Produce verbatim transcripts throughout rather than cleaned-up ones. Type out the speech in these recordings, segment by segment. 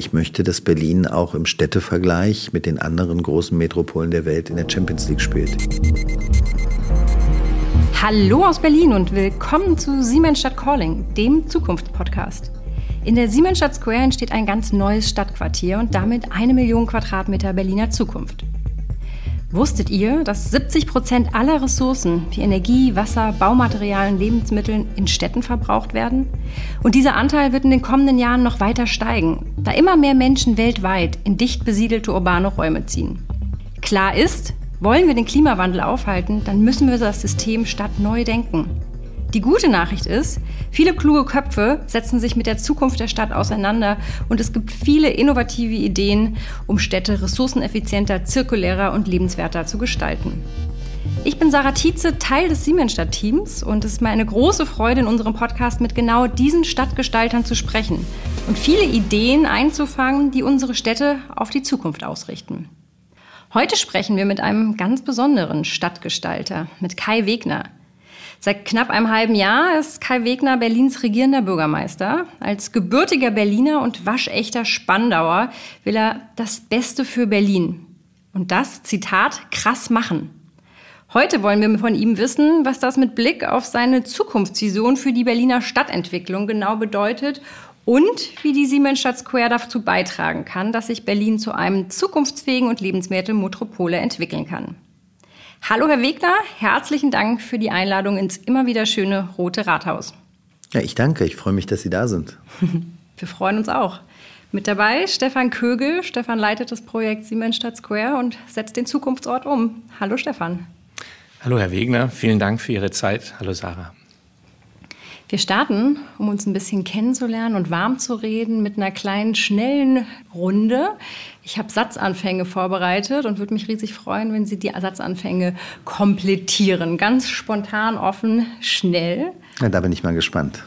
ich möchte, dass Berlin auch im Städtevergleich mit den anderen großen Metropolen der Welt in der Champions League spielt. Hallo aus Berlin und willkommen zu Siemensstadt Calling, dem Zukunftspodcast. In der Siemensstadt Square entsteht ein ganz neues Stadtquartier und damit eine Million Quadratmeter Berliner Zukunft. Wusstet ihr, dass siebzig Prozent aller Ressourcen wie Energie, Wasser, Baumaterialien, Lebensmitteln in Städten verbraucht werden? Und dieser Anteil wird in den kommenden Jahren noch weiter steigen, da immer mehr Menschen weltweit in dicht besiedelte urbane Räume ziehen. Klar ist, wollen wir den Klimawandel aufhalten, dann müssen wir das System Stadt neu denken. Die gute Nachricht ist, viele kluge Köpfe setzen sich mit der Zukunft der Stadt auseinander und es gibt viele innovative Ideen, um Städte ressourceneffizienter, zirkulärer und lebenswerter zu gestalten. Ich bin Sarah Tietze, Teil des Siemensstadt-Teams und es ist mir eine große Freude, in unserem Podcast mit genau diesen Stadtgestaltern zu sprechen und viele Ideen einzufangen, die unsere Städte auf die Zukunft ausrichten. Heute sprechen wir mit einem ganz besonderen Stadtgestalter, mit Kai Wegner. Seit knapp einem halben Jahr ist Kai Wegner Berlins regierender Bürgermeister. Als gebürtiger Berliner und waschechter Spandauer will er das Beste für Berlin. Und das, Zitat, krass machen. Heute wollen wir von ihm wissen, was das mit Blick auf seine Zukunftsvision für die Berliner Stadtentwicklung genau bedeutet und wie die Siemensstadt Square dazu beitragen kann, dass sich Berlin zu einem zukunftsfähigen und lebenswerten Metropole entwickeln kann. Hallo Herr Wegner, herzlichen Dank für die Einladung ins immer wieder schöne Rote Rathaus. Ja, ich danke, ich freue mich, dass Sie da sind. Wir freuen uns auch. Mit dabei Stefan Kögel. Stefan leitet das Projekt Siemensstadt Square und setzt den Zukunftsort um. Hallo Stefan. Hallo Herr Wegner, vielen Dank für Ihre Zeit. Hallo Sarah. Wir starten, um uns ein bisschen kennenzulernen und warm zu reden, mit einer kleinen, schnellen Runde. Ich habe Satzanfänge vorbereitet und würde mich riesig freuen, wenn Sie die Satzanfänge komplettieren. Ganz spontan, offen, schnell. Ja, da bin ich mal gespannt.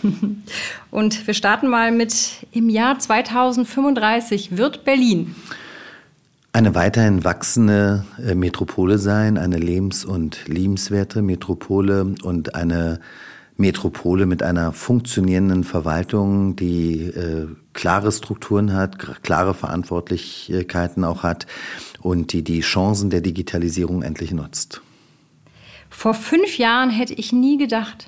Und wir starten mal mit: Im Jahr zweitausendfünfunddreißig wird Berlin eine weiterhin wachsende Metropole sein, eine lebens- und liebenswerte Metropole und eine Metropole mit einer funktionierenden Verwaltung, die äh, klare Strukturen hat, klare Verantwortlichkeiten auch hat und die die Chancen der Digitalisierung endlich nutzt. Vor fünf Jahren hätte ich nie gedacht.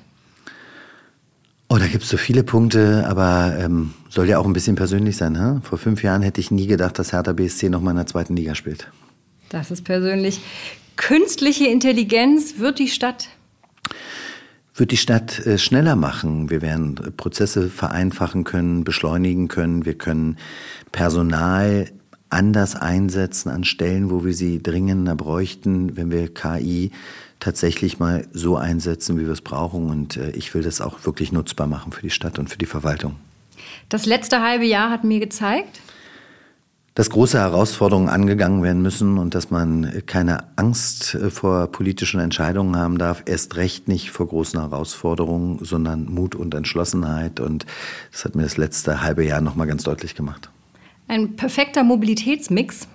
Oh, da gibt es so viele Punkte, aber ähm, soll ja auch ein bisschen persönlich sein. Huh? Vor fünf Jahren hätte ich nie gedacht, dass Hertha B S C noch mal in der zweiten Liga spielt. Das ist persönlich. Künstliche Intelligenz wird die Stadt wird die Stadt äh, schneller machen. Wir werden äh, Prozesse vereinfachen können, beschleunigen können. Wir können Personal anders einsetzen an Stellen, wo wir sie dringender bräuchten, wenn wir K I tatsächlich mal so einsetzen, wie wir es brauchen. Und äh, ich will das auch wirklich nutzbar machen für die Stadt und für die Verwaltung. Das letzte halbe Jahr hat mir gezeigt, dass große Herausforderungen angegangen werden müssen und dass man keine Angst vor politischen Entscheidungen haben darf, erst recht nicht vor großen Herausforderungen, sondern Mut und Entschlossenheit. Und das hat mir das letzte halbe Jahr noch mal ganz deutlich gemacht. Ein perfekter Mobilitätsmix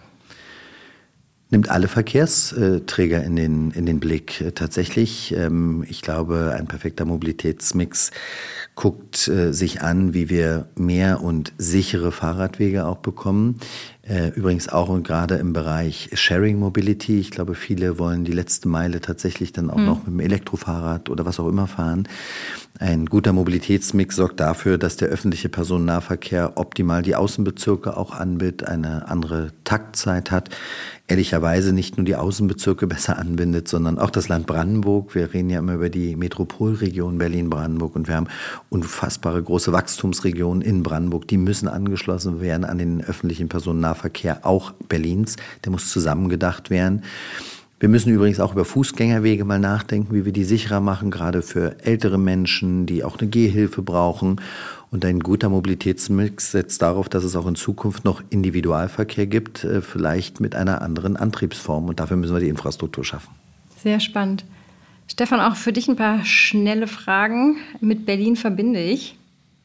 nimmt alle Verkehrsträger in den, in den Blick. Tatsächlich, ich glaube, ein perfekter Mobilitätsmix guckt sich an, wie wir mehr und sichere Fahrradwege auch bekommen. Übrigens auch und gerade im Bereich Sharing Mobility. Ich glaube, viele wollen die letzte Meile tatsächlich dann auch mhm. noch mit dem Elektrofahrrad oder was auch immer fahren. Ein guter Mobilitätsmix sorgt dafür, dass der öffentliche Personennahverkehr optimal die Außenbezirke auch anbindet, eine andere Taktzeit hat. Ehrlicherweise nicht nur die Außenbezirke besser anbindet, sondern auch das Land Brandenburg. Wir reden ja immer über die Metropolregion Berlin-Brandenburg und wir haben unfassbare große Wachstumsregionen in Brandenburg. Die müssen angeschlossen werden an den öffentlichen Personennahverkehr auch Berlins. Der muss zusammengedacht werden. Wir müssen übrigens auch über Fußgängerwege mal nachdenken, wie wir die sicherer machen, gerade für ältere Menschen, die auch eine Gehhilfe brauchen. Und ein guter Mobilitätsmix setzt darauf, dass es auch in Zukunft noch Individualverkehr gibt, vielleicht mit einer anderen Antriebsform. Und dafür müssen wir die Infrastruktur schaffen. Sehr spannend. Stefan, auch für dich ein paar schnelle Fragen. Mit Berlin verbinde ich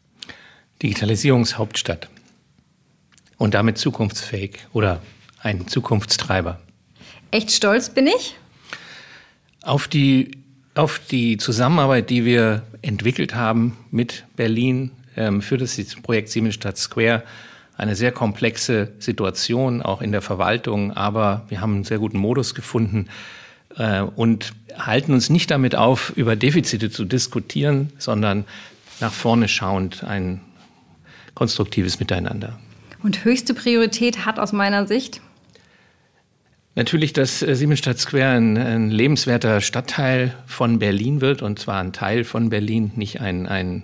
Digitalisierungshauptstadt und damit zukunftsfähig oder ein Zukunftstreiber. Echt stolz bin ich auf die, auf die Zusammenarbeit, die wir entwickelt haben mit Berlin ähm, für das Projekt Siemensstadt Square eine sehr komplexe Situation, auch in der Verwaltung, aber wir haben einen sehr guten Modus gefunden äh, und halten uns nicht damit auf, über Defizite zu diskutieren, sondern nach vorne schauend ein konstruktives Miteinander. Und höchste Priorität hat aus meiner Sicht? Natürlich, dass Siemensstadt Square ein, ein lebenswerter Stadtteil von Berlin wird, und zwar ein Teil von Berlin, nicht ein, ein,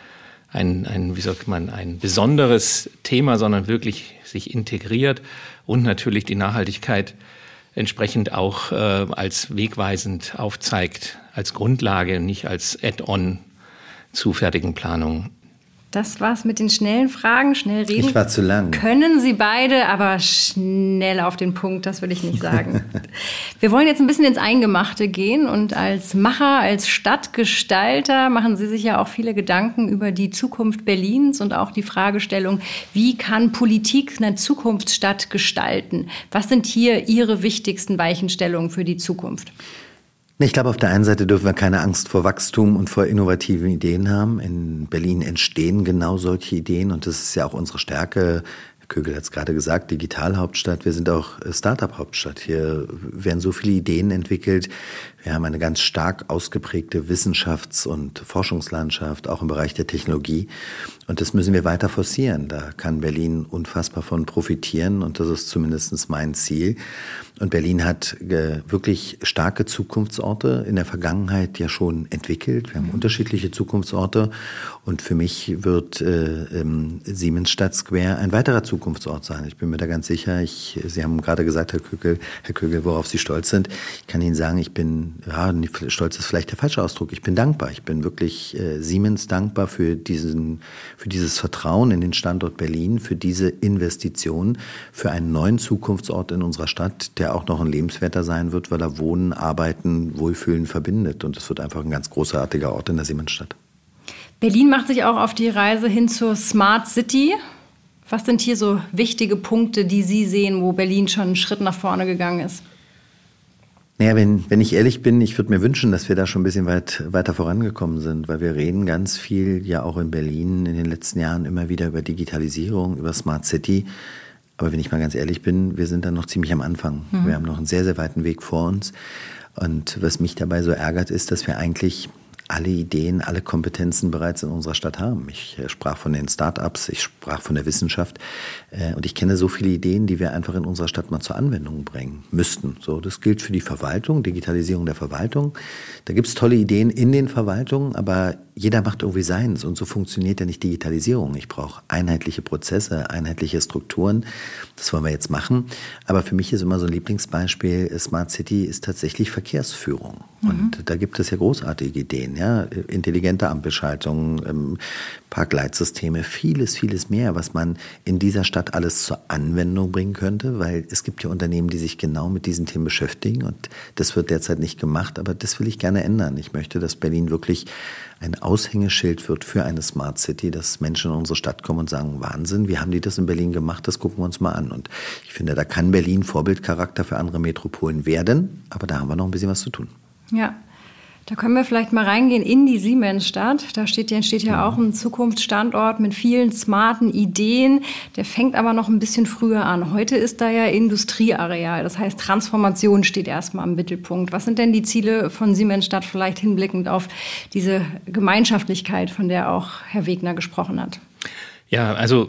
ein, ein, wie sagt man, ein besonderes Thema, sondern wirklich sich integriert, und natürlich die Nachhaltigkeit entsprechend auch äh, als wegweisend aufzeigt, als Grundlage, nicht als Add-on zu fertigen Planungen. Das war's mit den schnellen Fragen. Schnell reden Ich war zu lang. Können Sie beide, aber schnell auf den Punkt, das will ich nicht sagen. Wir wollen jetzt ein bisschen ins Eingemachte gehen, und als Macher, als Stadtgestalter machen Sie sich ja auch viele Gedanken über die Zukunft Berlins und auch die Fragestellung, wie kann Politik eine Zukunftsstadt gestalten? Was sind hier Ihre wichtigsten Weichenstellungen für die Zukunft? Ich glaube, auf der einen Seite dürfen wir keine Angst vor Wachstum und vor innovativen Ideen haben. In Berlin entstehen genau solche Ideen, und das ist ja auch unsere Stärke. Herr Kögel hat es gerade gesagt, Digitalhauptstadt. Wir sind auch Start-up-Hauptstadt. Hier werden so viele Ideen entwickelt. Wir haben eine ganz stark ausgeprägte Wissenschafts- und Forschungslandschaft, auch im Bereich der Technologie. Und das müssen wir weiter forcieren. Da kann Berlin unfassbar von profitieren, und das ist zumindest mein Ziel. Und Berlin hat äh, wirklich starke Zukunftsorte in der Vergangenheit ja schon entwickelt. Wir haben unterschiedliche Zukunftsorte, und für mich wird äh, ähm, Siemensstadt Square ein weiterer Zukunftsort sein. Ich bin mir da ganz sicher. Ich, Sie haben gerade gesagt, Herr Kögel, Herr Kögel, worauf Sie stolz sind. Ich kann Ihnen sagen, ich bin, ja, stolz ist vielleicht der falsche Ausdruck. Ich bin dankbar. Ich bin wirklich äh, Siemens dankbar für diesen, für dieses Vertrauen in den Standort Berlin, für diese Investition, für einen neuen Zukunftsort in unserer Stadt, der auch noch ein lebenswerter sein wird, weil er Wohnen, Arbeiten, Wohlfühlen verbindet. Und es wird einfach ein ganz großartiger Ort in der Siemensstadt. Berlin macht sich auch auf die Reise hin zur Smart City. Was sind hier so wichtige Punkte, die Sie sehen, wo Berlin schon einen Schritt nach vorne gegangen ist? Naja, wenn, wenn ich ehrlich bin, ich würde mir wünschen, dass wir da schon ein bisschen weit, weiter vorangekommen sind, weil wir reden ganz viel, ja auch in Berlin in den letzten Jahren immer wieder über Digitalisierung, über Smart City. Aber wenn ich mal ganz ehrlich bin, wir sind da noch ziemlich am Anfang. Mhm. Wir haben noch einen sehr, sehr weiten Weg vor uns. Und was mich dabei so ärgert, ist, dass wir eigentlich alle Ideen, alle Kompetenzen bereits in unserer Stadt haben. Ich äh, sprach von den Start-ups, ich sprach von der Wissenschaft, äh, und ich kenne so viele Ideen, die wir einfach in unserer Stadt mal zur Anwendung bringen müssten. So, das gilt für die Verwaltung, Digitalisierung der Verwaltung. Da gibt es tolle Ideen in den Verwaltungen, aber jeder macht irgendwie seins, und so funktioniert ja nicht Digitalisierung. Ich brauche einheitliche Prozesse, einheitliche Strukturen. Das wollen wir jetzt machen. Aber für mich ist immer so ein Lieblingsbeispiel, Smart City ist tatsächlich Verkehrsführung. Mhm. Und da gibt es ja großartige Ideen, ja, intelligente Ampelschaltung, ähm, Parkleitsysteme, vieles, vieles mehr, was man in dieser Stadt alles zur Anwendung bringen könnte, weil es gibt ja Unternehmen, die sich genau mit diesen Themen beschäftigen, und das wird derzeit nicht gemacht, aber das will ich gerne ändern. Ich möchte, dass Berlin wirklich ein Aushängeschild wird für eine Smart City, dass Menschen in unsere Stadt kommen und sagen, Wahnsinn, wie haben die das in Berlin gemacht, das gucken wir uns mal an. Und ich finde, da kann Berlin Vorbildcharakter für andere Metropolen werden, aber da haben wir noch ein bisschen was zu tun. Ja, da können wir vielleicht mal reingehen in die Siemensstadt. Da steht, entsteht ja auch ein Zukunftsstandort mit vielen smarten Ideen. Der fängt aber noch ein bisschen früher an. Heute ist da ja Industrieareal. Das heißt, Transformation steht erstmal im Mittelpunkt. Was sind denn die Ziele von Siemensstadt, vielleicht hinblickend auf diese Gemeinschaftlichkeit, von der auch Herr Wegner gesprochen hat? Ja, also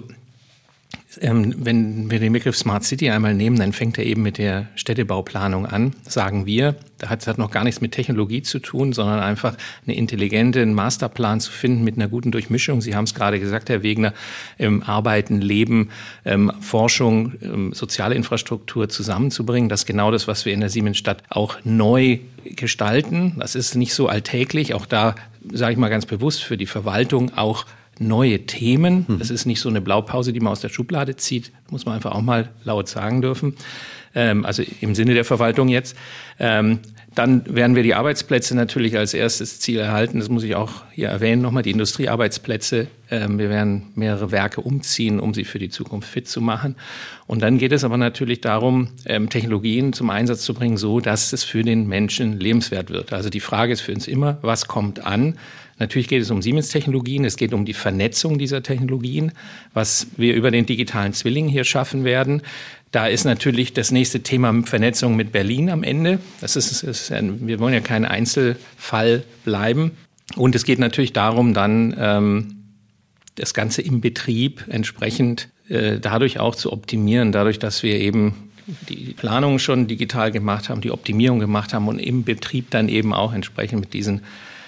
Ähm, wenn wir den Begriff Smart City einmal nehmen, dann fängt er eben mit der Städtebauplanung an, sagen wir. Das hat, das hat noch gar nichts mit Technologie zu tun, sondern einfach eine intelligente einen Masterplan zu finden mit einer guten Durchmischung. Sie haben es gerade gesagt, Herr Wegner, ähm, Arbeiten, Leben, ähm, Forschung, ähm, soziale Infrastruktur zusammenzubringen. Das ist genau das, was wir in der Siemensstadt auch neu gestalten. Das ist nicht so alltäglich. Auch da, sage ich mal ganz bewusst, für die Verwaltung auch neue Themen. Das ist nicht so eine Blaupause, die man aus der Schublade zieht. Muss man einfach auch mal laut sagen dürfen. Ähm, also im Sinne der Verwaltung jetzt. Ähm, dann werden wir die Arbeitsplätze natürlich als erstes Ziel erhalten. Das muss ich auch hier erwähnen nochmal. Die Industriearbeitsplätze. Ähm, wir werden mehrere Werke umziehen, um sie für die Zukunft fit zu machen. Und dann geht es aber natürlich darum, ähm, Technologien zum Einsatz zu bringen, so dass es für den Menschen lebenswert wird. Also die Frage ist für uns immer, was kommt an? Natürlich geht es um Siemens-Technologien, es geht um die Vernetzung dieser Technologien, was wir über den digitalen Zwilling hier schaffen werden. Da ist natürlich das nächste Thema Vernetzung mit Berlin am Ende. Das ist, ist ein, wir wollen ja kein Einzelfall bleiben. Und es geht natürlich darum, dann ähm, das Ganze im Betrieb entsprechend äh, dadurch auch zu optimieren, dadurch, dass wir eben die Planung schon digital gemacht haben, die Optimierung gemacht haben und im Betrieb dann eben auch entsprechend mit diesen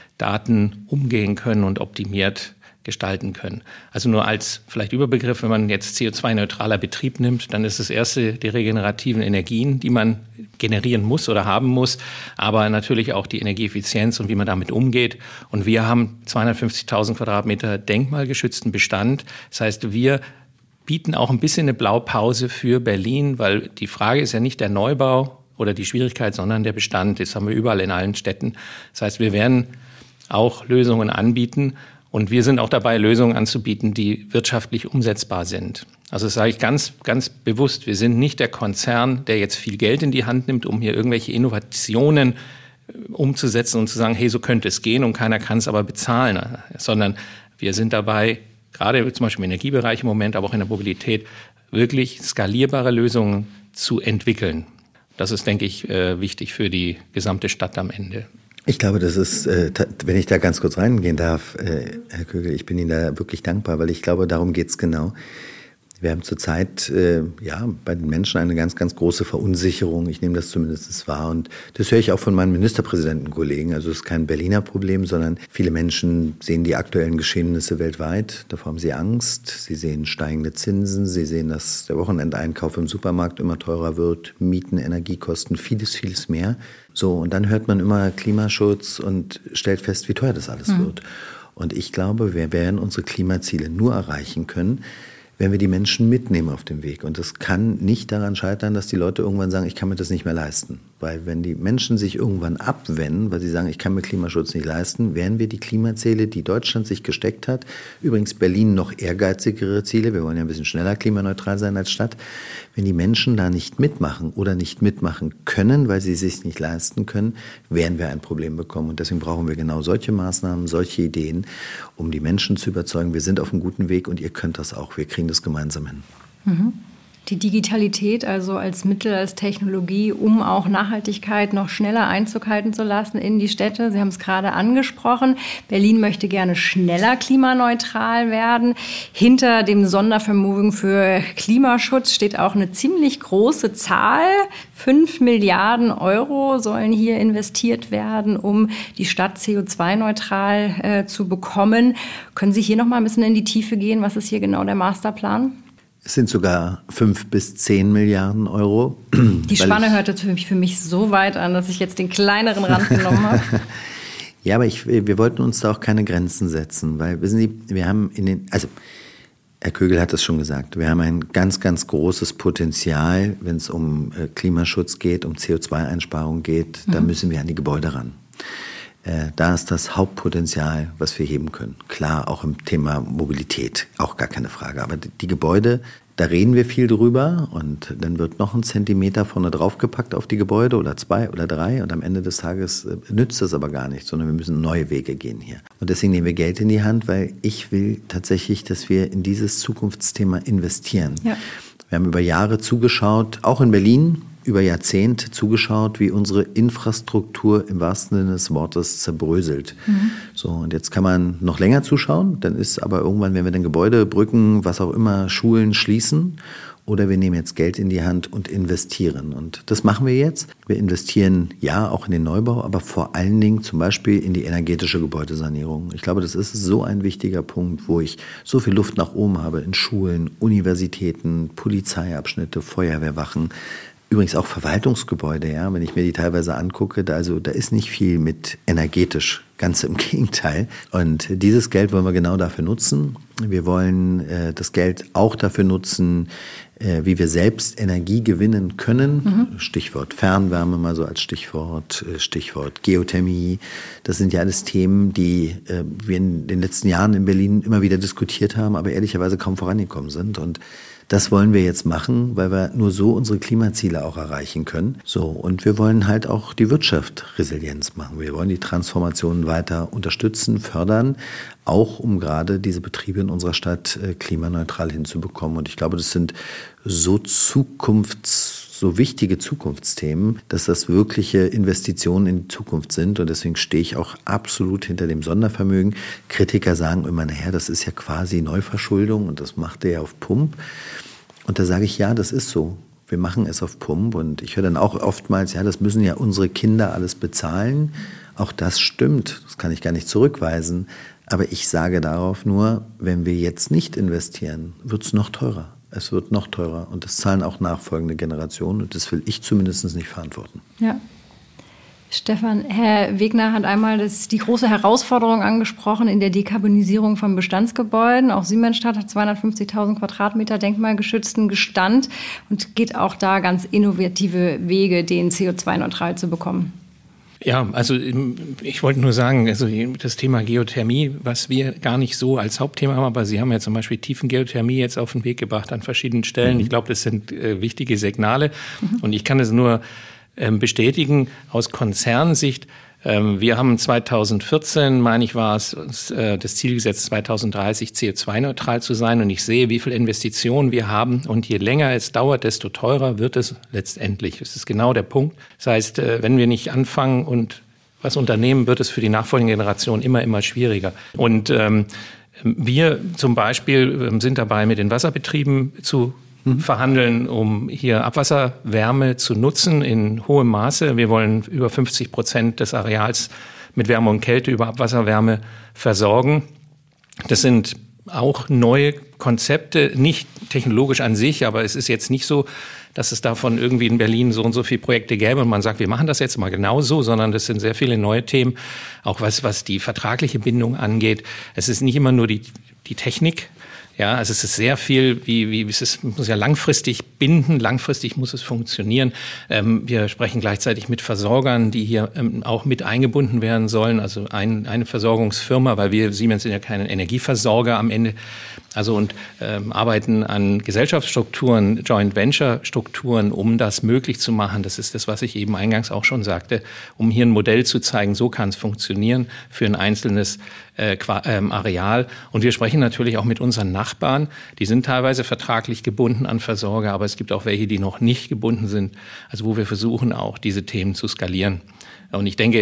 Daten umgehen können und optimiert gestalten können. Also nur als vielleicht Überbegriff, wenn man jetzt C O zwei neutraler Betrieb nimmt, dann ist das erste die regenerativen Energien, die man generieren muss oder haben muss, aber natürlich auch die Energieeffizienz und wie man damit umgeht. Und wir haben zweihundertfünfzigtausend Quadratmeter denkmalgeschützten Bestand. Das heißt, wir bieten auch ein bisschen eine Blaupause für Berlin, weil die Frage ist ja nicht der Neubau oder die Schwierigkeit, sondern der Bestand. Das haben wir überall in allen Städten. Das heißt, wir werden auch Lösungen anbieten. Und wir sind auch dabei, Lösungen anzubieten, die wirtschaftlich umsetzbar sind. Also das sage ich ganz, ganz bewusst. Wir sind nicht der Konzern, der jetzt viel Geld in die Hand nimmt, um hier irgendwelche Innovationen umzusetzen und zu sagen, hey, so könnte es gehen und keiner kann es aber bezahlen. Sondern wir sind dabei, gerade zum Beispiel im Energiebereich im Moment, aber auch in der Mobilität, wirklich skalierbare Lösungen zu entwickeln. Das ist, denke ich, wichtig für die gesamte Stadt am Ende. Ich glaube, das ist, äh, wenn ich da ganz kurz reingehen darf, äh, Herr Kögel, ich bin Ihnen da wirklich dankbar, weil ich glaube, darum geht's genau. Wir haben zurzeit äh, ja, bei den Menschen eine ganz, ganz große Verunsicherung. Ich nehme das zumindest wahr. Und das höre ich auch von meinen Ministerpräsidentenkollegen. Also es ist kein Berliner Problem, sondern viele Menschen sehen die aktuellen Geschehnisse weltweit. Davor haben sie Angst. Sie sehen steigende Zinsen. Sie sehen, dass der Wochenendeinkauf im Supermarkt immer teurer wird. Mieten, Energiekosten, vieles, vieles mehr. So, und dann hört man immer Klimaschutz und stellt fest, wie teuer das alles mhm. wird. Und ich glaube, wir werden unsere Klimaziele nur erreichen können, wenn wir die Menschen mitnehmen auf dem Weg. Und das kann nicht daran scheitern, dass die Leute irgendwann sagen, ich kann mir das nicht mehr leisten. Weil wenn die Menschen sich irgendwann abwenden, weil sie sagen, ich kann mir Klimaschutz nicht leisten, werden wir die Klimaziele, die Deutschland sich gesteckt hat, übrigens Berlin noch ehrgeizigere Ziele, wir wollen ja ein bisschen schneller klimaneutral sein als Stadt, wenn die Menschen da nicht mitmachen oder nicht mitmachen können, weil sie es sich nicht leisten können, werden wir ein Problem bekommen. Und deswegen brauchen wir genau solche Maßnahmen, solche Ideen, um die Menschen zu überzeugen, wir sind auf einem guten Weg und ihr könnt das auch, wir kriegen das gemeinsam hin. Mhm. Die Digitalität also als Mittel, als Technologie, um auch Nachhaltigkeit noch schneller Einzug halten zu lassen in die Städte. Sie haben es gerade angesprochen. Berlin möchte gerne schneller klimaneutral werden. Hinter dem Sondervermögen für Klimaschutz steht auch eine ziemlich große Zahl. Fünf Milliarden Euro sollen hier investiert werden, um die Stadt C O zwei neutral äh, zu bekommen. Können Sie hier noch mal ein bisschen in die Tiefe gehen? Was ist hier genau der Masterplan? Es sind sogar fünf bis zehn Milliarden Euro. Die Spanne hörte für mich, für mich so weit an, dass ich jetzt den kleineren Rand genommen habe. Ja, aber ich, wir wollten uns da auch keine Grenzen setzen, weil, wissen Sie, wir haben in den, also Herr Kögel hat es schon gesagt, wir haben ein ganz, ganz großes Potenzial, wenn es um Klimaschutz geht, um C O zwei Einsparung geht, mhm. da müssen wir an die Gebäude ran. Da ist das Hauptpotenzial, was wir heben können. Klar, auch im Thema Mobilität, auch gar keine Frage. Aber die Gebäude, da reden wir viel drüber und dann wird noch ein Zentimeter vorne draufgepackt auf die Gebäude oder zwei oder drei und am Ende des Tages nützt das aber gar nichts, sondern wir müssen neue Wege gehen hier. Und deswegen nehmen wir Geld in die Hand, weil ich will tatsächlich, dass wir in dieses Zukunftsthema investieren. Ja. Wir haben über Jahre zugeschaut, auch in Berlin, über Jahrzehnte zugeschaut, wie unsere Infrastruktur im wahrsten Sinne des Wortes zerbröselt. Mhm. So, und jetzt kann man noch länger zuschauen, dann ist aber irgendwann, wenn wir dann Gebäude, Brücken, was auch immer, Schulen schließen, oder wir nehmen jetzt Geld in die Hand und investieren. Und das machen wir jetzt. Wir investieren ja auch in den Neubau, aber vor allen Dingen zum Beispiel in die energetische Gebäudesanierung. Ich glaube, das ist so ein wichtiger Punkt, wo ich so viel Luft nach oben habe in Schulen, Universitäten, Polizeiabschnitte, Feuerwehrwachen. Übrigens auch Verwaltungsgebäude, ja, wenn ich mir die teilweise angucke, da, also, da ist nicht viel mit energetisch, ganz im Gegenteil. Und dieses Geld wollen wir genau dafür nutzen. Wir wollen äh, das Geld auch dafür nutzen, äh, wie wir selbst Energie gewinnen können. Mhm. Stichwort Fernwärme mal so als Stichwort, äh, Stichwort Geothermie. Das sind ja alles Themen, die äh, wir in den letzten Jahren in Berlin immer wieder diskutiert haben, aber ehrlicherweise kaum vorangekommen sind. Und Das wollen wir jetzt machen, weil wir nur so unsere Klimaziele auch erreichen können. So, und wir wollen halt auch die Wirtschaft Resilienz machen. Wir wollen die Transformation weiter unterstützen, fördern, auch um gerade diese Betriebe in unserer Stadt äh, klimaneutral hinzubekommen. Und ich glaube, das sind so Zukunfts so wichtige Zukunftsthemen, dass das wirkliche Investitionen in die Zukunft sind. Und deswegen stehe ich auch absolut hinter dem Sondervermögen. Kritiker sagen immer, naja, das ist ja quasi Neuverschuldung und das macht er ja auf Pump. Und da sage ich, ja, das ist so. Wir machen es auf Pump. Und ich höre dann auch oftmals, ja, das müssen ja unsere Kinder alles bezahlen. Auch das stimmt. Das kann ich gar nicht zurückweisen. Aber ich sage darauf nur, wenn wir jetzt nicht investieren, wird es noch teurer. Es wird noch teurer und das zahlen auch nachfolgende Generationen und das will ich zumindest nicht verantworten. Ja. Stefan, Herr Wegner hat einmal das, die große Herausforderung angesprochen in der Dekarbonisierung von Bestandsgebäuden. Auch Siemensstadt hat zweihundertfünfzigtausend Quadratmeter denkmalgeschützten Bestand und geht auch da ganz innovative Wege, den C O zwei neutral zu bekommen. Ja, also ich wollte nur sagen, also das Thema Geothermie, was wir gar nicht so als Hauptthema haben, aber Sie haben ja zum Beispiel Tiefengeothermie jetzt auf den Weg gebracht an verschiedenen Stellen. Mhm. Ich glaube, das sind äh, wichtige Signale mhm. und ich kann es nur ähm, bestätigen aus Konzernsicht. Ähm, wir haben zweitausendvierzehn, meine ich, war es, uns, äh, das Ziel gesetzt, zweitausenddreißig C O zwei neutral zu sein und ich sehe, wie viel Investitionen wir haben und je länger es dauert, desto teurer wird es letztendlich. Das ist genau der Punkt. Das heißt, äh, wenn wir nicht anfangen und was unternehmen, wird es für die nachfolgende Generation immer, immer schwieriger. Und ähm, wir zum Beispiel äh, sind dabei, mit den Wasserbetrieben zu verhandeln, um hier Abwasserwärme zu nutzen in hohem Maße. Wir wollen über fünfzig Prozent des Areals mit Wärme und Kälte über Abwasserwärme versorgen. Das sind auch neue Konzepte, nicht technologisch an sich, aber es ist jetzt nicht so, dass es davon irgendwie in Berlin so und so viele Projekte gäbe und man sagt, wir machen das jetzt mal genau so, sondern das sind sehr viele neue Themen, auch was, was die vertragliche Bindung angeht. Es ist nicht immer nur die, die Technik. Ja, also es ist sehr viel, wie, wie es ist, muss ja langfristig binden, langfristig muss es funktionieren. Ähm, wir sprechen gleichzeitig mit Versorgern, die hier ähm, auch mit eingebunden werden sollen. Also ein, eine Versorgungsfirma, weil wir Siemens sind ja keine Energieversorger am Ende. Also und ähm, arbeiten an Gesellschaftsstrukturen, Joint Venture Strukturen, um das möglich zu machen. Das ist das, was ich eben eingangs auch schon sagte, um hier ein Modell zu zeigen, so kann es funktionieren für ein einzelnes äh, ähm, Areal. Und wir sprechen natürlich auch mit unseren Nachbarn. Die sind teilweise vertraglich gebunden an Versorger, aber es gibt auch welche, die noch nicht gebunden sind. Also wo wir versuchen auch diese Themen zu skalieren. Und ich denke,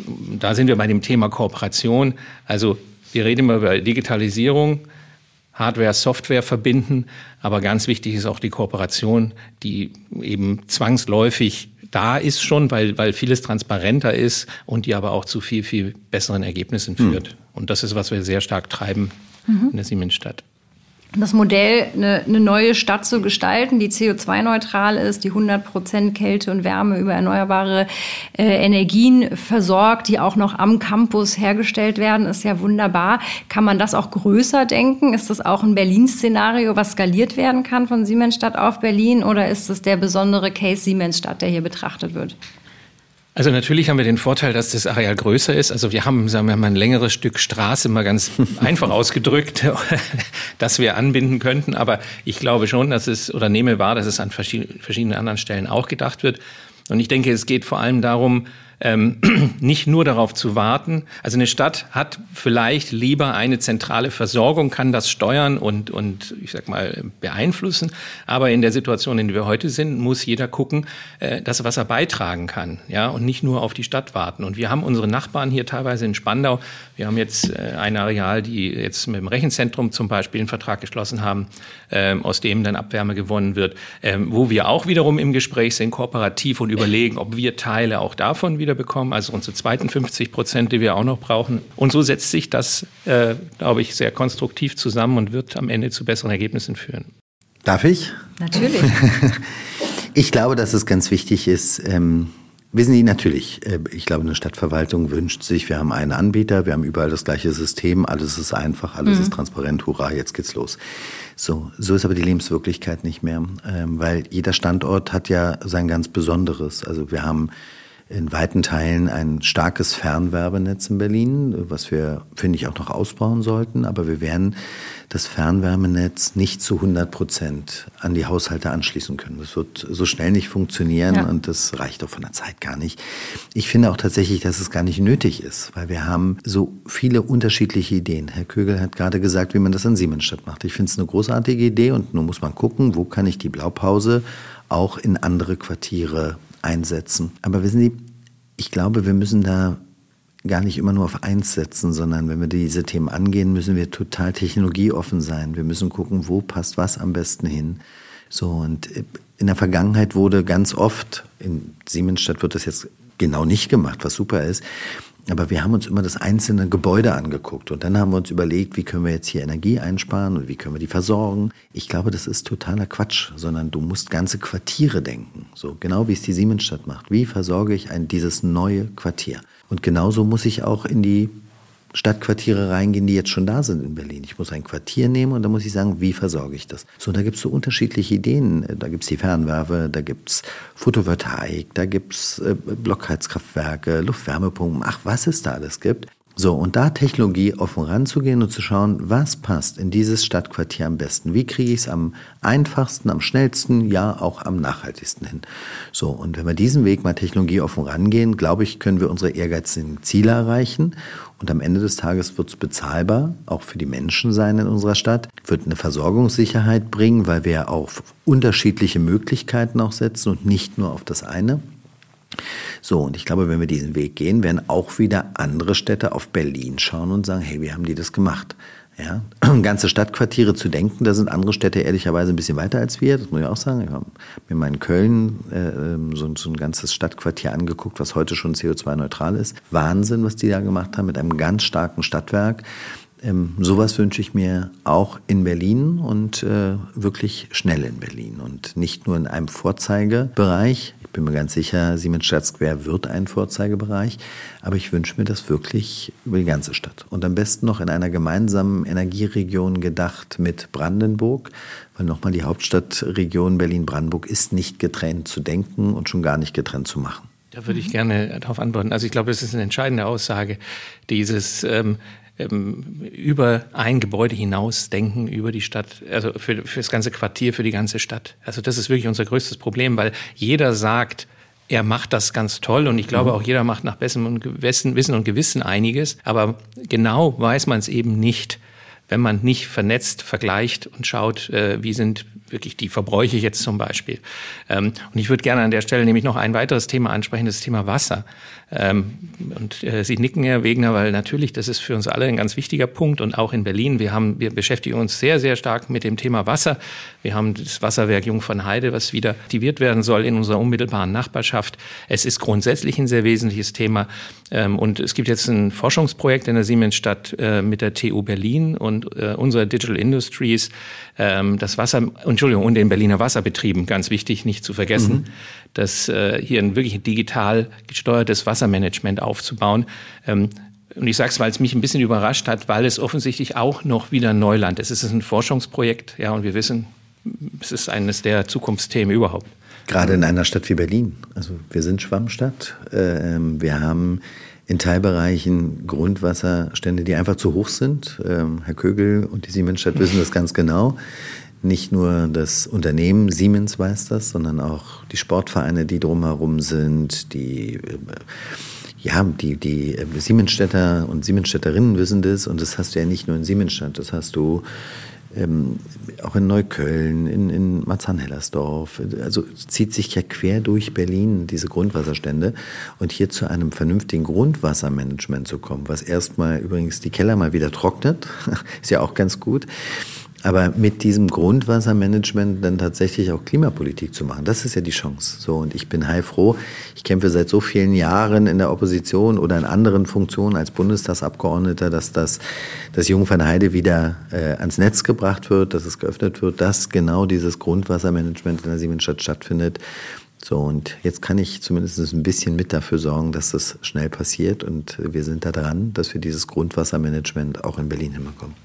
da sind wir bei dem Thema Kooperation. Also wir reden immer über Digitalisierung, Hardware, Software verbinden, aber ganz wichtig ist auch die Kooperation, die eben zwangsläufig da ist schon, weil, weil vieles transparenter ist und die aber auch zu viel, viel besseren Ergebnissen führt. Mhm. Und das ist, was wir sehr stark treiben mhm. in der Siemensstadt. Das Modell, eine, eine neue Stadt zu gestalten, die C O zwei neutral ist, die hundert Prozent Kälte und Wärme über erneuerbare äh, Energien versorgt, die auch noch am Campus hergestellt werden, ist ja wunderbar. Kann man das auch größer denken? Ist das auch ein Berlin-Szenario, was skaliert werden kann von Siemensstadt auf Berlin? Oder ist es der besondere Case Siemensstadt, der hier betrachtet wird? Also natürlich haben wir den Vorteil, dass das Areal größer ist. Also wir haben, sagen wir mal, ein längeres Stück Straße, mal ganz einfach ausgedrückt, das wir anbinden könnten. Aber ich glaube schon, dass es, oder nehme wahr, dass es an verschiedenen anderen Stellen auch gedacht wird. Und ich denke, es geht vor allem darum, ähm, nicht nur darauf zu warten. Also eine Stadt hat vielleicht lieber eine zentrale Versorgung, kann das steuern und, und ich sag mal, beeinflussen. Aber in der Situation, in der wir heute sind, muss jeder gucken, äh, dass er was er beitragen kann, ja, und nicht nur auf die Stadt warten. Und wir haben unsere Nachbarn hier teilweise in Spandau. Wir haben jetzt äh, ein Areal, die jetzt mit dem Rechenzentrum zum Beispiel einen Vertrag geschlossen haben, äh, aus dem dann Abwärme gewonnen wird, äh, wo wir auch wiederum im Gespräch sind, kooperativ und überlegen, ob wir Teile auch davon wieder bekommen, also unsere zweiten fünfzig Prozent, die wir auch noch brauchen. Und so setzt sich das, äh, glaube ich, sehr konstruktiv zusammen und wird am Ende zu besseren Ergebnissen führen. Darf ich? Natürlich. Ich glaube, dass es ganz wichtig ist, ähm, wissen Sie, natürlich, äh, ich glaube, eine Stadtverwaltung wünscht sich, wir haben einen Anbieter, wir haben überall das gleiche System, alles ist einfach, alles mhm. ist transparent, hurra, jetzt geht's los. So, so ist aber die Lebenswirklichkeit nicht mehr, ähm, weil jeder Standort hat ja sein ganz Besonderes. Also wir haben in weiten Teilen ein starkes Fernwärmenetz in Berlin, was wir, finde ich, auch noch ausbauen sollten. Aber wir werden das Fernwärmenetz nicht zu hundert Prozent an die Haushalte anschließen können. Das wird so schnell nicht funktionieren ja. und das reicht auch von der Zeit gar nicht. Ich finde auch tatsächlich, dass es gar nicht nötig ist, weil wir haben so viele unterschiedliche Ideen. Herr Kögel hat gerade gesagt, wie man das in Siemensstadt macht. Ich finde es eine großartige Idee und nun muss man gucken, wo kann ich die Blaupause auch in andere Quartiere einsetzen. Aber wissen Sie, ich glaube, wir müssen da gar nicht immer nur auf eins setzen, sondern wenn wir diese Themen angehen, müssen wir total technologieoffen sein. Wir müssen gucken, wo passt was am besten hin. So, und in der Vergangenheit wurde ganz oft, in Siemensstadt wird das jetzt genau nicht gemacht, was super ist, aber wir haben uns immer das einzelne Gebäude angeguckt und dann haben wir uns überlegt, wie können wir jetzt hier Energie einsparen und wie können wir die versorgen. Ich glaube, das ist totaler Quatsch, sondern du musst ganze Quartiere denken. So genau wie es die Siemensstadt macht. Wie versorge ich ein, dieses neue Quartier? Und genauso muss ich auch in die Stadtquartiere reingehen, die jetzt schon da sind in Berlin. Ich muss ein Quartier nehmen und da muss ich sagen, wie versorge ich das? So, da gibt es so unterschiedliche Ideen. Da gibt es die Fernwärme, da gibt es Photovoltaik, da gibt es äh, Blockheizkraftwerke, Luftwärmepumpen, ach, was es da alles gibt. So, und da technologieoffen ranzugehen und zu schauen, was passt in dieses Stadtquartier am besten? Wie kriege ich es am einfachsten, am schnellsten, ja auch am nachhaltigsten hin? So, und wenn wir diesen Weg mal technologieoffen rangehen, glaube ich, können wir unsere ehrgeizigen Ziele erreichen. Und am Ende des Tages wird es bezahlbar, auch für die Menschen sein in unserer Stadt, wird eine Versorgungssicherheit bringen, weil wir auf unterschiedliche Möglichkeiten auch setzen und nicht nur auf das eine. So, und ich glaube, wenn wir diesen Weg gehen, werden auch wieder andere Städte auf Berlin schauen und sagen, hey, wie haben die das gemacht? Ja, ganze Stadtquartiere zu denken, da sind andere Städte ehrlicherweise ein bisschen weiter als wir, das muss ich auch sagen. Ich habe mir mal in Köln äh, so, so ein ganzes Stadtquartier angeguckt, was heute schon C O zwei neutral ist. Wahnsinn, was die da gemacht haben mit einem ganz starken Stadtwerk. Ähm, sowas wünsche ich mir auch in Berlin und äh, wirklich schnell in Berlin und nicht nur in einem Vorzeigebereich. Ich bin mir ganz sicher, Siemensstadt Square wird ein Vorzeigebereich, aber ich wünsche mir das wirklich über die ganze Stadt. Und am besten noch in einer gemeinsamen Energieregion gedacht mit Brandenburg, weil nochmal die Hauptstadtregion Berlin-Brandenburg ist nicht getrennt zu denken und schon gar nicht getrennt zu machen. Da würde ich gerne darauf antworten. Also ich glaube, das ist eine entscheidende Aussage, dieses ähm, über ein Gebäude hinaus denken, über die Stadt, also für, für das ganze Quartier, für die ganze Stadt. Also das ist wirklich unser größtes Problem, weil jeder sagt, er macht das ganz toll und ich glaube auch jeder macht nach bestem Wissen und Gewissen einiges, aber genau weiß man es eben nicht, wenn man nicht vernetzt, vergleicht und schaut, wie sind wirklich die Verbräuche jetzt zum Beispiel. Und ich würde gerne an der Stelle nämlich noch ein weiteres Thema ansprechen, das Thema Wasser. Und Sie nicken, Herr Wegner, weil natürlich, das ist für uns alle ein ganz wichtiger Punkt und auch in Berlin. Wir haben, wir beschäftigen uns sehr, sehr stark mit dem Thema Wasser. Wir haben das Wasserwerk Jungfernheide, was wieder aktiviert werden soll in unserer unmittelbaren Nachbarschaft. Es ist grundsätzlich ein sehr wesentliches Thema. Und es gibt jetzt ein Forschungsprojekt in der Siemensstadt mit der T U Berlin und unserer Digital Industries, das Wasser, Entschuldigung, und den Berliner Wasserbetrieben, ganz wichtig, nicht zu vergessen, mhm. dass hier ein wirklich digital gesteuertes Wassermanagement aufzubauen. Und ich sage es, weil es mich ein bisschen überrascht hat, weil es offensichtlich auch noch wieder Neuland ist. Es ist ein Forschungsprojekt, ja, und wir wissen, es ist eines der Zukunftsthemen überhaupt. Gerade in einer Stadt wie Berlin. Also wir sind Schwammstadt. Wir haben in Teilbereichen Grundwasserstände, die einfach zu hoch sind. Herr Kögel und die Siemensstadt wissen das ganz genau. Nicht nur das Unternehmen Siemens weiß das, sondern auch die Sportvereine, die drumherum sind, die, ja, die, die Siemensstädter und Siemensstädterinnen wissen das. Und das hast du ja nicht nur in Siemensstadt, das hast du ähm, auch in Neukölln, in, in Marzahn-Hellersdorf. Also zieht sich ja quer durch Berlin diese Grundwasserstände. Und hier zu einem vernünftigen Grundwassermanagement zu kommen, was erstmal übrigens die Keller mal wieder trocknet, ist ja auch ganz gut. Aber mit diesem Grundwassermanagement dann tatsächlich auch Klimapolitik zu machen, das ist ja die Chance. So, und ich bin heilfroh. Ich kämpfe seit so vielen Jahren in der Opposition oder in anderen Funktionen als Bundestagsabgeordneter, dass das, dass Jungfernheide wieder äh, ans Netz gebracht wird, dass es geöffnet wird, dass genau dieses Grundwassermanagement in der Siemensstadt stattfindet. So, und jetzt kann ich zumindest ein bisschen mit dafür sorgen, dass das schnell passiert. Und wir sind da dran, dass wir dieses Grundwassermanagement auch in Berlin hinbekommen.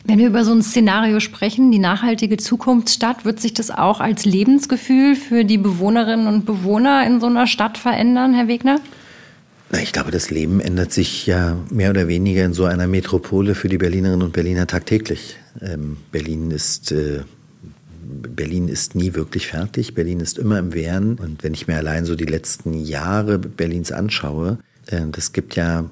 Wenn wir über so ein Szenario sprechen, die nachhaltige Zukunftsstadt, wird sich das auch als Lebensgefühl für die Bewohnerinnen und Bewohner in so einer Stadt verändern, Herr Wegner? Na, ich glaube, das Leben ändert sich ja mehr oder weniger in so einer Metropole für die Berlinerinnen und Berliner tagtäglich. Ähm, Berlin ist... Äh Berlin ist nie wirklich fertig, Berlin ist immer im Werden. Und wenn ich mir allein so die letzten Jahre Berlins anschaue, äh, das gibt ja,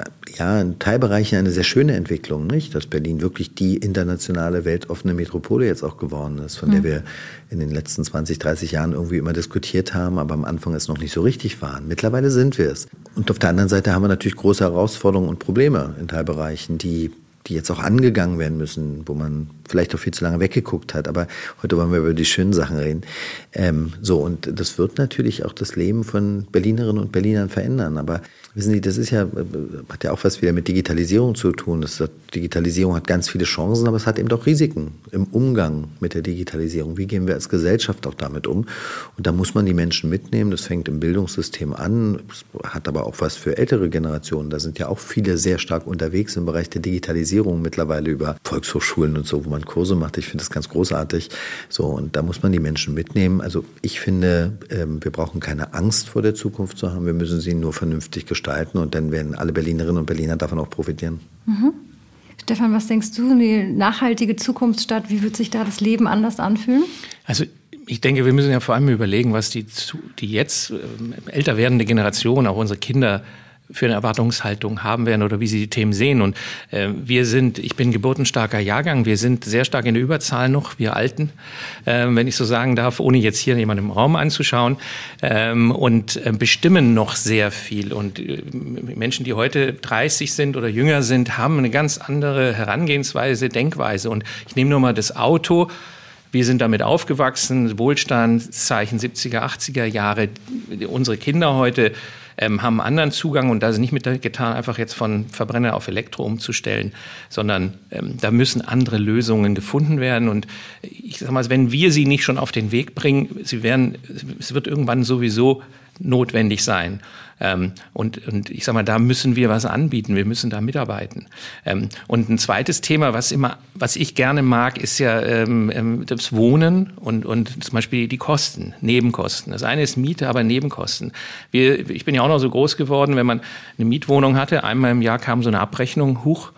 ja in Teilbereichen eine sehr schöne Entwicklung, nicht? Dass Berlin wirklich die internationale, weltoffene Metropole jetzt auch geworden ist, von mhm. der wir in den letzten zwanzig, dreißig Jahren irgendwie immer diskutiert haben, aber am Anfang es noch nicht so richtig waren. Mittlerweile sind wir es. Und auf der anderen Seite haben wir natürlich große Herausforderungen und Probleme in Teilbereichen, die die jetzt auch angegangen werden müssen, wo man vielleicht auch viel zu lange weggeguckt hat. Aber heute wollen wir über die schönen Sachen reden. Ähm, so, und das wird natürlich auch das Leben von Berlinerinnen und Berlinern verändern. Aber wissen Sie, das ist ja, hat ja auch was wieder mit Digitalisierung zu tun. Das, Digitalisierung hat ganz viele Chancen, aber es hat eben doch Risiken im Umgang mit der Digitalisierung. Wie gehen wir als Gesellschaft auch damit um? Und da muss man die Menschen mitnehmen. Das fängt im Bildungssystem an, hat aber auch was für ältere Generationen. Da sind ja auch viele sehr stark unterwegs im Bereich der Digitalisierung mittlerweile über Volkshochschulen und so, wo man Kurse macht. Ich finde das ganz großartig. So, und da muss man die Menschen mitnehmen. Also ich finde, ähm, wir brauchen keine Angst vor der Zukunft zu haben. Wir müssen sie nur vernünftig gestalten und dann werden alle Berlinerinnen und Berliner davon auch profitieren. Mhm. Stefan, was denkst du, die nachhaltige Zukunftsstadt, wie wird sich da das Leben anders anfühlen? Also ich denke, wir müssen ja vor allem überlegen, was die, die jetzt äh, älter werdende Generation, auch unsere Kinder, für eine Erwartungshaltung haben werden oder wie sie die Themen sehen. Und äh, wir sind, ich bin geburtenstarker Jahrgang, wir sind sehr stark in der Überzahl noch, wir Alten, äh, wenn ich so sagen darf, ohne jetzt hier jemanden im Raum anzuschauen, ähm, und äh, bestimmen noch sehr viel. Und äh, Menschen, die heute dreißig sind oder jünger sind, haben eine ganz andere Herangehensweise, Denkweise. Und ich nehme nur mal das Auto. Wir sind damit aufgewachsen, Wohlstandszeichen siebziger, achtziger Jahre. Unsere Kinder heute ähm, haben einen anderen Zugang und da ist nicht mit getan, einfach jetzt von Verbrenner auf Elektro umzustellen, sondern ähm, da müssen andere Lösungen gefunden werden. Und ich sag mal, wenn wir sie nicht schon auf den Weg bringen, sie werden, es wird irgendwann sowieso notwendig sein. Ähm, und, und ich sag mal, da müssen wir was anbieten, wir müssen da mitarbeiten. Ähm, und ein zweites Thema, was immer, was ich gerne mag, ist ja ähm, das Wohnen und, und zum Beispiel die Kosten, Nebenkosten. Das eine ist Miete, aber Nebenkosten. Wir, ich bin ja auch noch so groß geworden, wenn man eine Mietwohnung hatte, einmal im Jahr kam so eine Abrechnung, huch,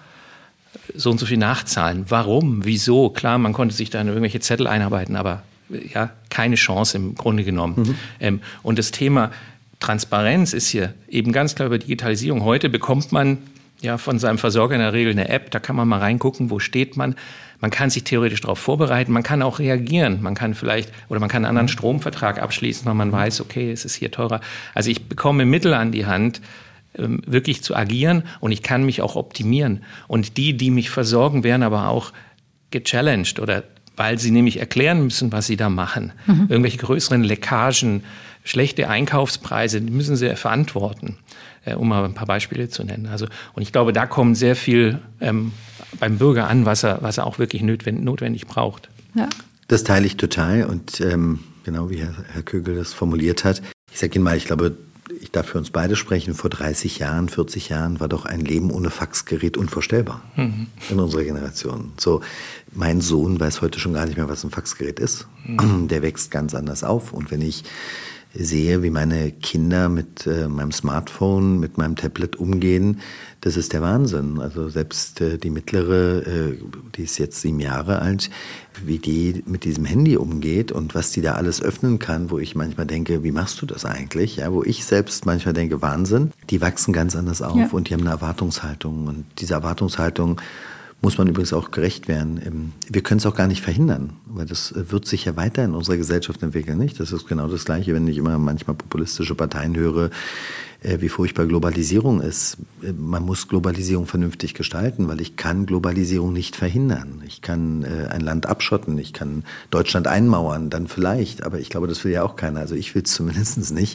so und so viel nachzahlen. Warum? Wieso? Klar, man konnte sich da in irgendwelche Zettel einarbeiten, aber ja, keine Chance im Grunde genommen. Mhm. Ähm, und das Thema Transparenz ist hier eben ganz klar über Digitalisierung. Heute bekommt man ja von seinem Versorger in der Regel eine App, da kann man mal reingucken, wo steht man. Man kann sich theoretisch darauf vorbereiten, man kann auch reagieren. Man kann vielleicht, oder man kann einen anderen Stromvertrag abschließen, wenn man weiß, okay, es ist hier teurer. Also ich bekomme Mittel an die Hand, wirklich zu agieren und ich kann mich auch optimieren. Und die, die mich versorgen, werden aber auch gechallenged oder weil sie nämlich erklären müssen, was sie da machen. Mhm. Irgendwelche größeren Leckagen, schlechte Einkaufspreise, die müssen sie verantworten, äh, um mal ein paar Beispiele zu nennen. Also, und ich glaube, da kommt sehr viel ähm, beim Bürger an, was er, was er auch wirklich notwendig, notwendig braucht. Ja. Das teile ich total und ähm, genau wie Herr, Herr Kögel das formuliert hat. Ich sage Ihnen mal, ich glaube, ich darf für uns beide sprechen, vor dreißig Jahren, vierzig Jahren war doch ein Leben ohne Faxgerät unvorstellbar mhm. in unserer Generation. So, mein Sohn weiß heute schon gar nicht mehr, was ein Faxgerät ist. Mhm. Der wächst ganz anders auf. Und wenn ich sehe, wie meine Kinder mit äh, meinem Smartphone, mit meinem Tablet umgehen, das ist der Wahnsinn. Also selbst äh, die mittlere, äh, die ist jetzt sieben Jahre alt, wie die mit diesem Handy umgeht und was die da alles öffnen kann, wo ich manchmal denke, wie machst du das eigentlich? Ja, wo ich selbst manchmal denke, Wahnsinn. Die wachsen ganz anders auf ja. und die haben eine Erwartungshaltung. Und diese Erwartungshaltung muss man übrigens auch gerecht werden. Wir können es auch gar nicht verhindern, weil das wird sich ja weiter in unserer Gesellschaft entwickeln, nicht? Das ist genau das Gleiche, wenn ich immer manchmal populistische Parteien höre, wie furchtbar Globalisierung ist. Man muss Globalisierung vernünftig gestalten, weil ich kann Globalisierung nicht verhindern. Ich kann ein Land abschotten, ich kann Deutschland einmauern, dann vielleicht, aber ich glaube, das will ja auch keiner. Also ich will es zumindest nicht.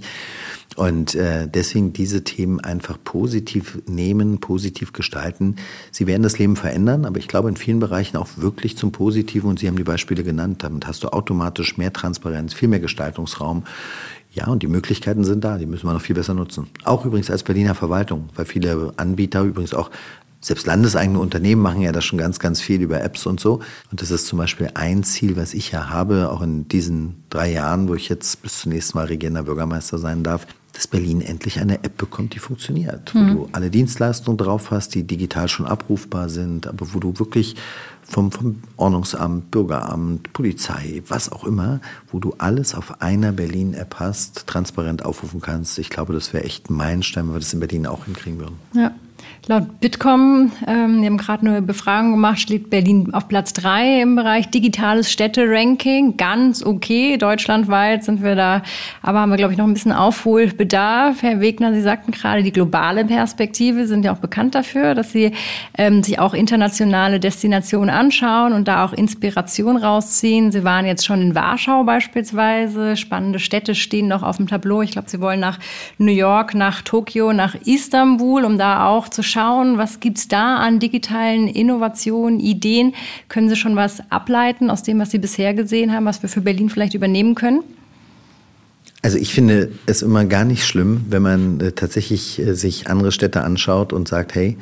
Und äh, deswegen diese Themen einfach positiv nehmen, positiv gestalten. Sie werden das Leben verändern, aber ich glaube in vielen Bereichen auch wirklich zum Positiven. Und Sie haben die Beispiele genannt. Damit hast du automatisch mehr Transparenz, viel mehr Gestaltungsraum. Ja, und die Möglichkeiten sind da. Die müssen wir noch viel besser nutzen. Auch übrigens als Berliner Verwaltung, weil viele Anbieter übrigens auch Selbst landeseigene Unternehmen machen ja da schon ganz, ganz viel über Apps und so. Und das ist zum Beispiel ein Ziel, was ich ja habe, auch in diesen drei Jahren, wo ich jetzt bis zum nächsten Mal regierender Bürgermeister sein darf, dass Berlin endlich eine App bekommt, die funktioniert. Mhm. Wo du alle Dienstleistungen drauf hast, die digital schon abrufbar sind, aber wo du wirklich vom, vom Ordnungsamt, Bürgeramt, Polizei, was auch immer, wo du alles auf einer Berlin-App hast, transparent aufrufen kannst. Ich glaube, das wäre echt ein Meilenstein, wenn wir das in Berlin auch hinkriegen würden. Ja. Laut Bitkom, ähm, wir haben gerade eine Befragung gemacht, steht Berlin auf Platz drei im Bereich digitales Städte-Ranking. Ganz okay, deutschlandweit sind wir da, aber haben wir, glaube ich, noch ein bisschen Aufholbedarf. Herr Wegner, Sie sagten gerade, die globale Perspektive, sind ja auch bekannt dafür, dass Sie ähm, sich auch internationale Destinationen anschauen und da auch Inspiration rausziehen. Sie waren jetzt schon in Warschau beispielsweise. Spannende Städte stehen noch auf dem Tableau. Ich glaube, Sie wollen nach New York, nach Tokio, nach Istanbul, um da auch zu schauen, was gibt's da an digitalen Innovationen, Ideen? Können Sie schon was ableiten aus dem, was Sie bisher gesehen haben, was wir für Berlin vielleicht übernehmen können? Also ich finde es immer gar nicht schlimm, wenn man äh, tatsächlich äh, sich andere Städte anschaut und sagt, hey,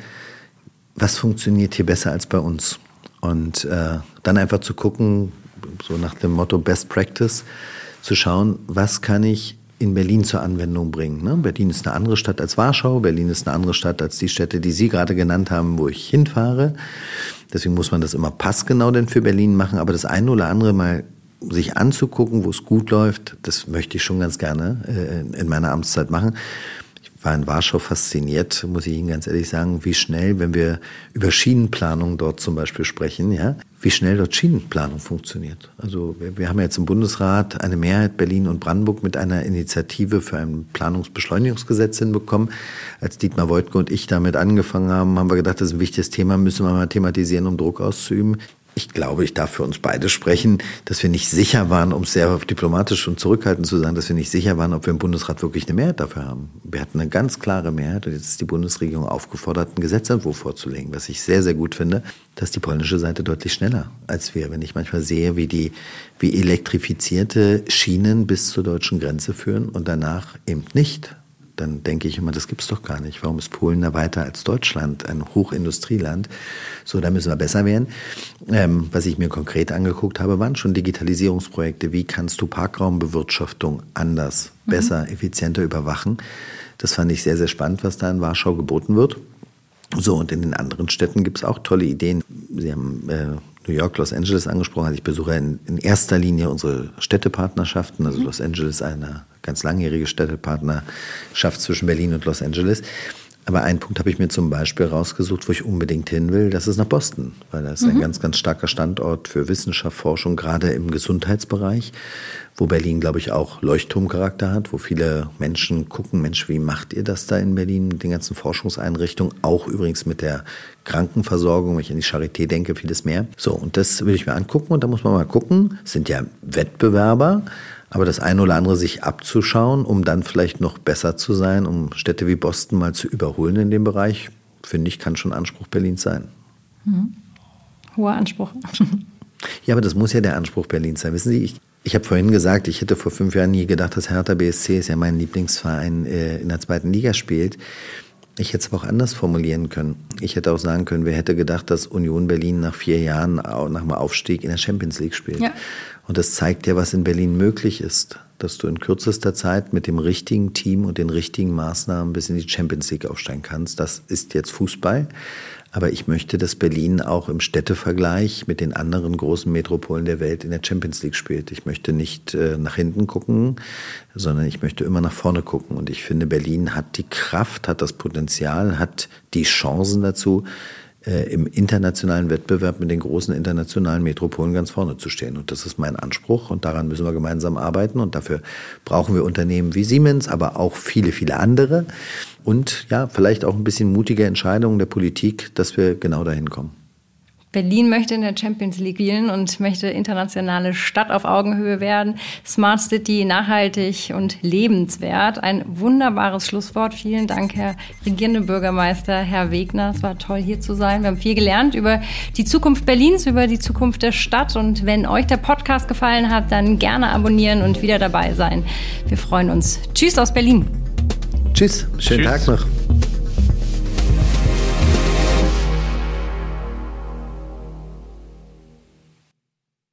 was funktioniert hier besser als bei uns? Und äh, dann einfach zu gucken, so nach dem Motto Best Practice, zu schauen, was kann ich in Berlin zur Anwendung bringen. Ne? Berlin ist eine andere Stadt als Warschau, Berlin ist eine andere Stadt als die Städte, die Sie gerade genannt haben, wo ich hinfahre. Deswegen muss man das immer passgenau denn für Berlin machen, aber das eine oder andere mal sich anzugucken, wo es gut läuft, das möchte ich schon ganz gerne äh, in meiner Amtszeit machen. Ich war in Warschau fasziniert, muss ich Ihnen ganz ehrlich sagen, wie schnell, wenn wir über Schienenplanung dort zum Beispiel sprechen, ja, wie schnell dort Schienenplanung funktioniert. Also wir, wir haben jetzt im Bundesrat eine Mehrheit, Berlin und Brandenburg, mit einer Initiative für ein Planungsbeschleunigungsgesetz hinbekommen. Als Dietmar Woidke und ich damit angefangen haben, haben wir gedacht, das ist ein wichtiges Thema, müssen wir mal thematisieren, um Druck auszuüben. Ich glaube, ich darf für uns beide sprechen, dass wir nicht sicher waren, um sehr diplomatisch und zurückhaltend zu sagen, dass wir nicht sicher waren, ob wir im Bundesrat wirklich eine Mehrheit dafür haben. Wir hatten eine ganz klare Mehrheit und jetzt ist die Bundesregierung aufgefordert, einen Gesetzentwurf vorzulegen, was ich sehr, sehr gut finde, dass die polnische Seite deutlich schneller als wir. Wenn ich manchmal sehe, wie die, wie elektrifizierte Schienen bis zur deutschen Grenze führen und danach eben nicht, dann denke ich immer, das gibt's doch gar nicht. Warum ist Polen da weiter als Deutschland, ein Hochindustrieland? So, da müssen wir besser werden. Ähm, was ich mir konkret angeguckt habe, waren schon Digitalisierungsprojekte. Wie kannst du Parkraumbewirtschaftung anders, mhm. besser, effizienter überwachen? Das fand ich sehr, sehr spannend, was da in Warschau geboten wird. So, und in den anderen Städten gibt's auch tolle Ideen. Sie haben äh, New York, Los Angeles angesprochen. Also ich besuche in, in erster Linie unsere Städtepartnerschaften. Also Los Angeles eine ganz langjährige Städtepartnerschaft zwischen Berlin und Los Angeles. Aber einen Punkt habe ich mir zum Beispiel rausgesucht, wo ich unbedingt hin will. Das ist nach Boston, weil das ist mhm. ein ganz, ganz starker Standort für Wissenschaft, Forschung, gerade im Gesundheitsbereich, wo Berlin, glaube ich, auch Leuchtturmcharakter hat, wo viele Menschen gucken, Mensch, wie macht ihr das da in Berlin mit den ganzen Forschungseinrichtungen, auch übrigens mit der Krankenversorgung, wenn ich an die Charité denke, vieles mehr. So, und das will ich mir angucken und da muss man mal gucken, es sind ja Wettbewerber, aber das eine oder andere sich abzuschauen, um dann vielleicht noch besser zu sein, um Städte wie Boston mal zu überholen in dem Bereich, finde ich, kann schon Anspruch Berlins sein. Mhm. Hoher Anspruch. Ja, aber das muss ja der Anspruch Berlins sein. Wissen Sie, ich, ich habe vorhin gesagt, ich hätte vor fünf Jahren nie gedacht, dass Hertha B S C, ist ja mein Lieblingsverein, äh, in der zweiten Liga spielt. Ich hätte es aber auch anders formulieren können. Ich hätte auch sagen können, wer hätte gedacht, dass Union Berlin nach vier Jahren nach dem Aufstieg in der Champions League spielt. Ja. Und das zeigt ja, was in Berlin möglich ist, dass du in kürzester Zeit mit dem richtigen Team und den richtigen Maßnahmen bis in die Champions League aufsteigen kannst. Das ist jetzt Fußball. Aber ich möchte, dass Berlin auch im Städtevergleich mit den anderen großen Metropolen der Welt in der Champions League spielt. Ich möchte nicht äh, nach hinten gucken, sondern ich möchte immer nach vorne gucken. Und ich finde, Berlin hat die Kraft, hat das Potenzial, hat die Chancen dazu, äh, im internationalen Wettbewerb mit den großen internationalen Metropolen ganz vorne zu stehen. Und das ist mein Anspruch und daran müssen wir gemeinsam arbeiten. Und dafür brauchen wir Unternehmen wie Siemens, aber auch viele, viele andere. Und ja, vielleicht auch ein bisschen mutige Entscheidungen der Politik, dass wir genau dahin kommen. Berlin möchte in der Champions League spielen und möchte internationale Stadt auf Augenhöhe werden. Smart City, nachhaltig und lebenswert. Ein wunderbares Schlusswort. Vielen Dank, Herr regierende Bürgermeister, Herr Wegner. Es war toll, hier zu sein. Wir haben viel gelernt über die Zukunft Berlins, über die Zukunft der Stadt. Und wenn euch der Podcast gefallen hat, dann gerne abonnieren und wieder dabei sein. Wir freuen uns. Tschüss aus Berlin. Tschüss, schönen Tschüss. Tag noch.